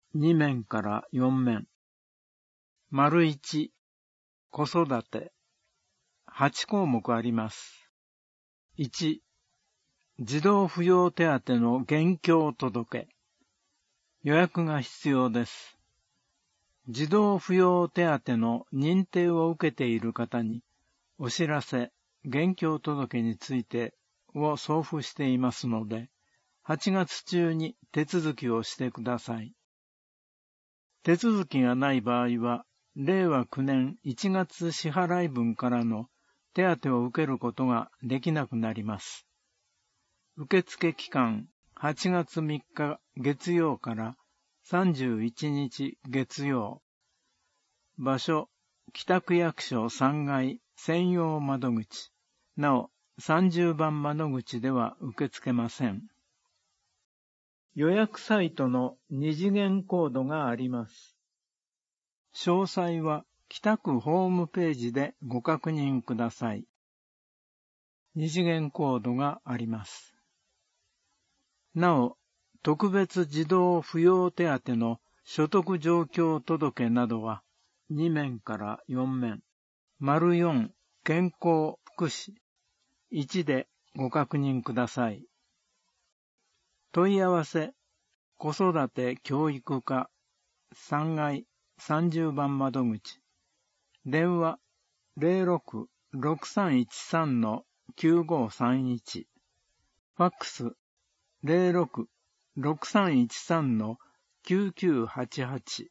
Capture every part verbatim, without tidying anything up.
に面からよん面。丸いち、子育て。はち項目あります。いち、児童扶養手当の現況届。予約が必要です。児童扶養手当の認定を受けている方に、お知らせ、現況届についてを送付していますので、はちがつ中に手続きをしてください。手続きがない場合は、れいわきゅうねんいちがつ支払い分からの手当を受けることができなくなります。受付期間、はちがつみっか月曜からさんじゅういちにち月曜。場所、北区役所さんがい専用窓口。なお、さんじゅうばん窓口では受け付けません。予約サイトの二次元コードがあります。詳細は北区ホームページでご確認ください。二次元コードがあります。なお、特別児童扶養手当の所得状況届などはに面からよん面。丸よん、健康福祉。いちでご確認ください。問い合わせ、子育て教育課さんがいさんじゅうばん窓口。電話 ゼロろく ろくさんいちさん きゅうごさんいち。ファックス ゼロろく ろくさんいちさん きゅうきゅうはちはち。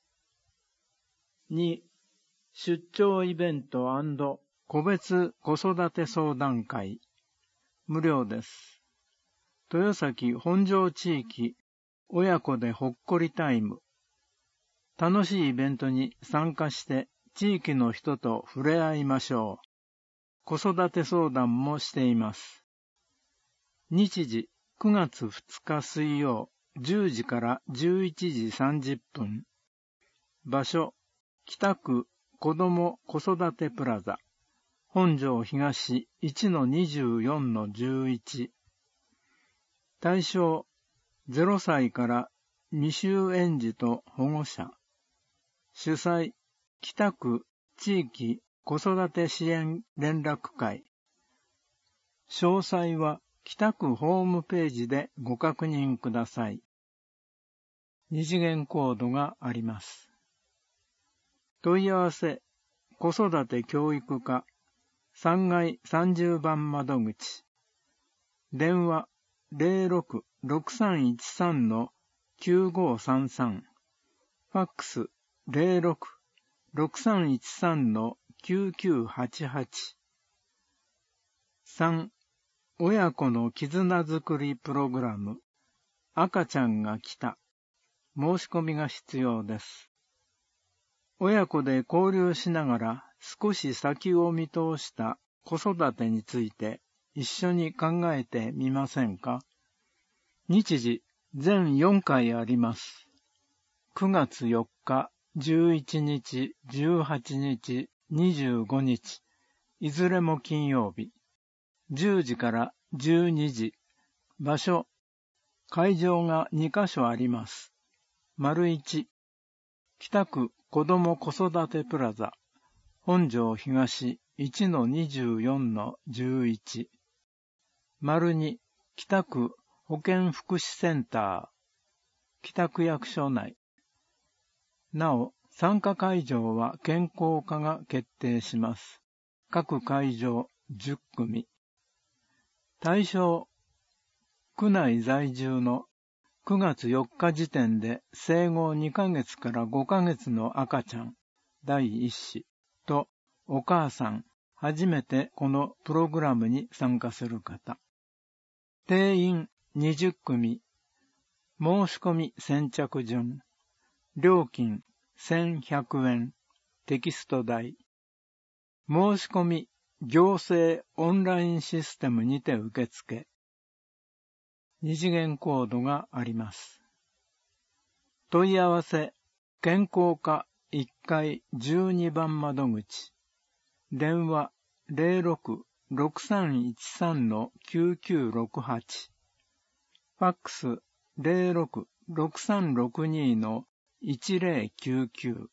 に、出張イベント&個別子育て相談会。無料です。豊崎本庄地域親子でほっこりタイム。楽しいイベントに参加して地域の人と触れ合いましょう。子育て相談もしています。日時くがつふつか水曜じゅうじからじゅういちじさんじゅっぷん。場所、北区子ども子育てプラザ。本庄東 いちのにじゅうよんのじゅういち。対象、ゼロさいから未就園児と保護者。主催、北区地域子育て支援連絡会。詳細は北区ホームページでご確認ください。二次元コードがあります。問い合わせ、子育て教育課さんがいさんじゅうばん窓口。電話ゼロろく ろくさんいちさん きゅうごさんさん。ファックスゼロろく ろくさんいちさん きゅうきゅうはちはち。さん、親子の絆づくりプログラム。赤ちゃんが来た。申し込みが必要です。親子で交流しながら少し先を見通した子育てについて一緒に考えてみませんか？日時、全よんかいあります。くがつよっか、じゅういちにち、じゅうはちにち、にじゅうごにち、いずれも金曜日。じゅうじからじゅうにじ。場所、会場がにかしょあります。丸いち、北区子ども子育てプラザ。本庄東 いちのにじゅうよんのじゅういち。丸に、北区保健福祉センター。北区役所内。なお、参加会場は健康課が決定します。各会場じゅっくみ。対象、区内在住のくがつよっか時点で生後にかげつからごかげつの赤ちゃん、第一子とお母さん、初めてこのプログラムに参加する方。定員にじゅっくみ。申し込み先着順。料金せんひゃくえん。テキスト代。申し込み行政オンラインシステムにて受付。二次元コードがあります。問い合わせ、健康課いっかいじゅうにばん窓口。電話ゼロろく ろくさんいちさん きゅうきゅうろくはち。ファックスゼロろくろくさんろくにのいちぜろきゅうきゅう。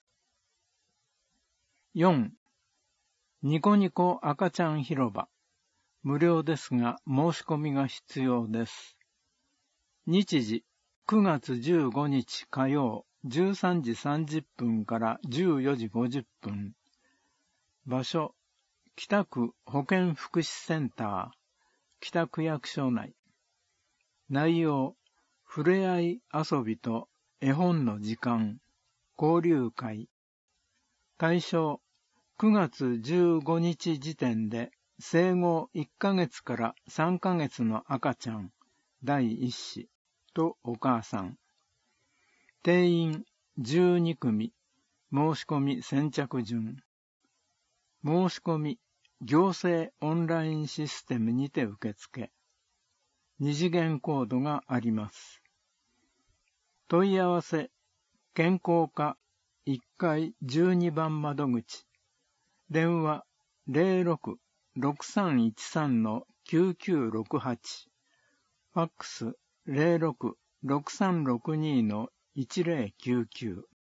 よん. ニコニコ赤ちゃん広場。無料ですが申し込みが必要です。日時くがつじゅうごにち火曜じゅうさんじさんじゅっぷんからじゅうよじごじゅっぷん。場所北区保健福祉センター北区役所内。内容ふれあい遊びと絵本の時間交流会。対象くがつじゅうごにち時点で生後いっかげつからさんかげつの赤ちゃんだいいっ子とお母さん。定員じゅうにくみ。申し込み先着順。申し込み行政オンラインシステムにて受付。二次元コードがあります。問い合わせ健康課いっかいじゅうにばん窓口。電話 ゼロろく ろくさんいちさん きゅうきゅうろくはち。ファックス ゼロろく ろくさんろくにのいちぜろきゅうきゅう。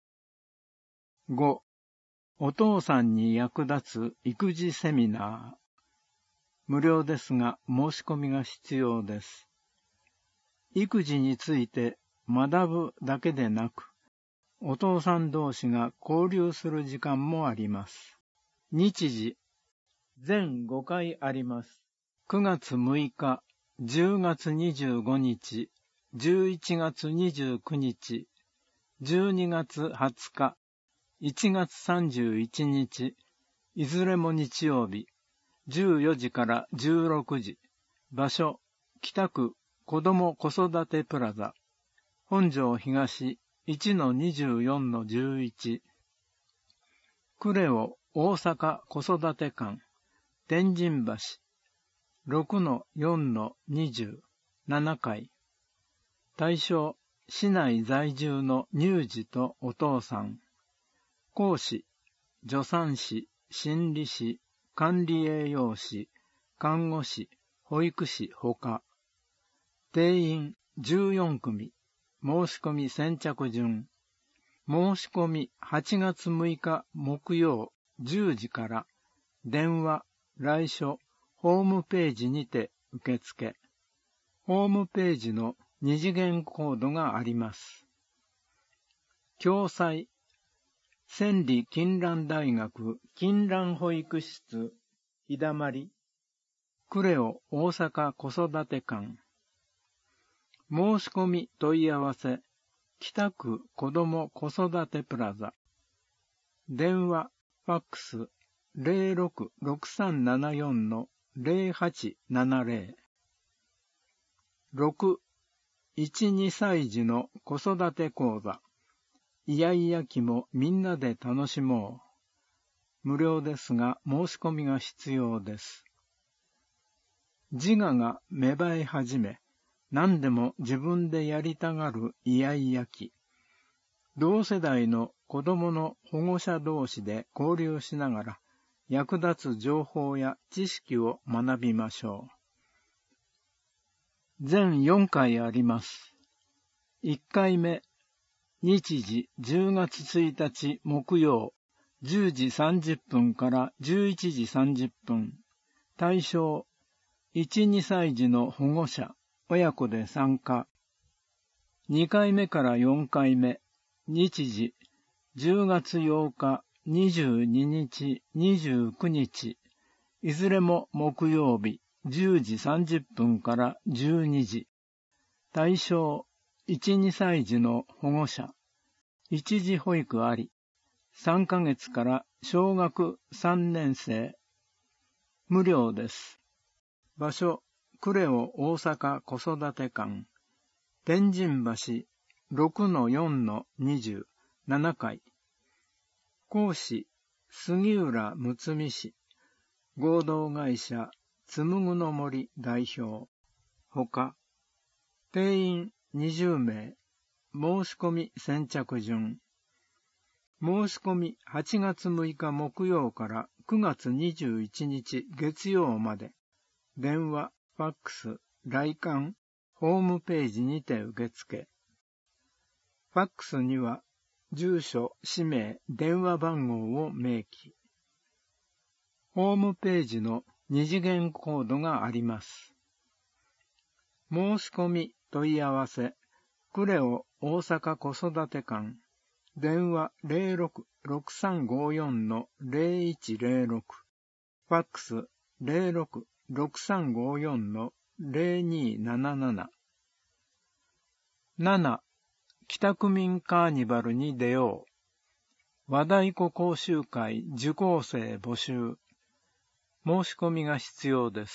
ご. お父さんに役立つ育児セミナー。無料ですが申し込みが必要です。育児について学ぶだけでなく、お父さん同士が交流する時間もあります。日時全ごかいあります。くがつむいか、じゅうがつにじゅうごにち、じゅういちがつにじゅうくにち、じゅうにがつはつか、いちがつさんじゅういちにち、いずれも日曜日、じゅうよじからじゅうろくじ。場所北区子ども子育てプラザ。本庄東 いちのにじゅうよんのじゅういち。クレオ大阪子育て館天神橋 ろくのよんのにじゅうななかい。対象市内在住の乳児とお父さん。講師助産師、心理師、管理栄養士、看護師、保育士ほか。定員じゅうよんくみ。申し込み先着順。申し込みはちがつむいか木曜じゅうじから電話、来所、ホームページにて受付。ホームページの二次元コードがあります。共催千里金蘭大学金蘭保育室日だまりクレオ大阪子育て館。申し込み問い合わせ北区子ども子育てプラザ。電話ファックス ゼロろく ろくさんななよんのぜろはちななぜろ。ろく. いち、にさい児の子育て講座。イヤイヤ期もみんなで楽しもう。無料ですが申し込みが必要です。自我が芽生え始め、何でも自分でやりたがるイヤイヤ期。同世代の子どもの保護者同士で交流しながら、役立つ情報や知識を学びましょう。全よんかいあります。いっかいめ、日時じゅうがつついたち木曜、じゅうじさんじゅっぷんからじゅういちじさんじゅっぷん。対象、いち、にさい児の保護者、親子で参加。にかいめからよんかいめ、日時じゅうがつようか、にじゅうににち、にじゅうくにち。いずれも木曜日、じゅうじさんじゅっぷんからじゅうにじ。対象、いち、にさい児の保護者。一時保育あり。さんかげつから小学さんねんせい。無料です。場所、クレオ大阪子育て館。天神橋 ろくのよんのにじゅうななかい。講師、杉浦睦美氏。合同会社、つむぐの森代表。ほか。定員にじゅうめい。申し込み先着順。申し込みはちがつむいか木曜からくがつにじゅういちにち月曜まで。電話、ファックス、来館、ホームページにて受付。 ファックスには住所、氏名、電話番号を明記。ホームページの二次元コードがあります。申し込み問い合わせ、クレオ大阪子育て館、電話 ゼロろく ろくさんごよん ゼロいちゼロろく、ファックス ゼロろく ろくさんごよん ゼロになななな。なな. 北区民カーニバルに出よう。和太鼓講習会受講生募集。申し込みが必要です。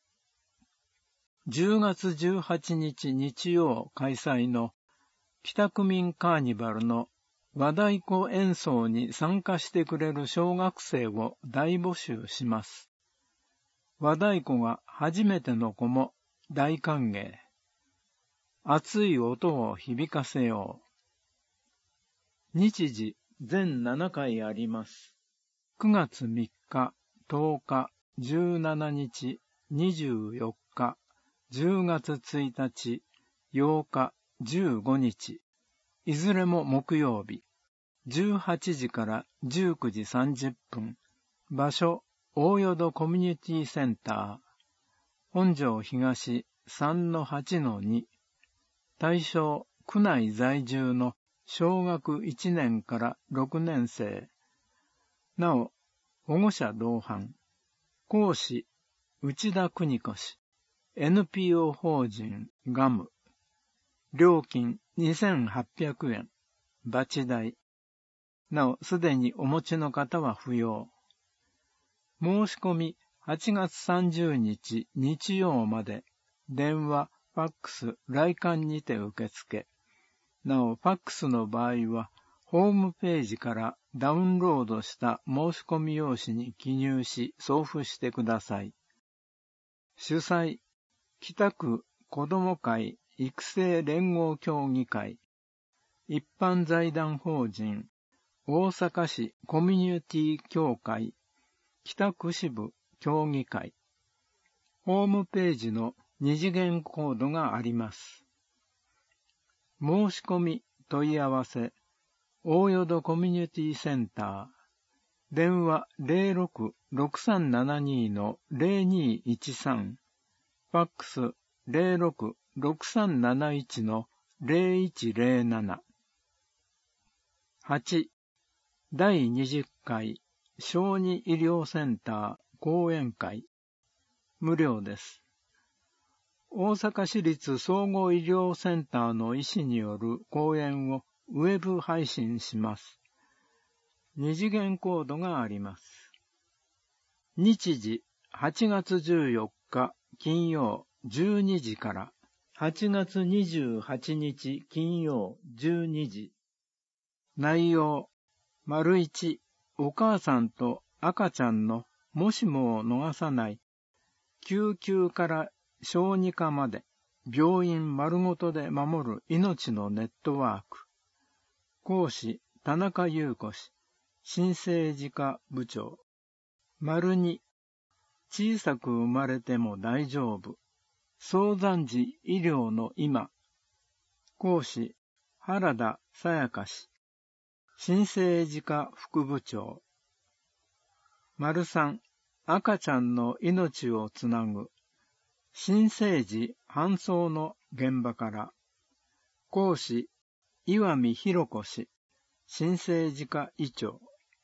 じゅうがつじゅうはちにち日曜開催の北区民カーニバルの和太鼓演奏に参加してくれる小学生を大募集します。和太鼓が初めての子も大歓迎。熱い音を響かせよう。日時全ななかいあります。くがつみっか、とおか、じゅうしちにち、にじゅうよっか、じゅうがつついたち、ようか、じゅうごにち、いずれも木曜日、じゅうはちじからじゅうくじさんじゅっぷん、場所、大淀コミュニティセンター、本庄東 さんのはちのに、対象、区内在住の小学いちねんからろくねん生。なお、保護者同伴。講師、内田邦子氏。エヌピーオー 法人ガム。料金にせんはっぴゃくえん。バチ代。なお、すでにお持ちの方は不要。申し込みはちがつさんじゅうにち日曜まで。電話、ファックス、来館にて受付。なお、ファックスの場合は、ホームページからダウンロードした申し込み用紙に記入し送付してください。主催、北区子ども会育成連合協議会、一般財団法人、大阪市コミュニティ協会、北区支部協議会。ホームページの二次元コードがあります。申し込み問い合わせ、大淀コミュニティセンター、電話 ゼロろく ろくさんななに ゼロにいちさん、ファックス ゼロろく ろくさんなないち ゼロいちゼロなな。はち. だいにじゅっかい小児医療センター講演会。無料です。大阪市立総合医療センターの医師による講演をウェブ配信します。二次元コードがあります。日時はちがつじゅうよっか金曜じゅうにじからはちがつにじゅうはちにち金曜じゅうにじ。内容、丸いち、お母さんと赤ちゃんのもしもを逃さない救急から小児科まで病院丸ごとで守る命のネットワーク。講師、田中優子氏、新生児科部長。丸に、小さく生まれても大丈夫。早産児医療の今。講師、原田さやか氏、新生児科副部長。丸さん、赤ちゃんの命をつなぐ。新生児搬送の現場から。講師、岩見博子氏、新生児科医長。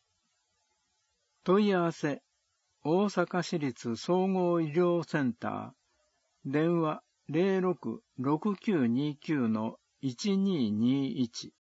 問い合わせ、大阪市立総合医療センター、電話 ゼロろく ろくきゅうにきゅう いちにーにーいち。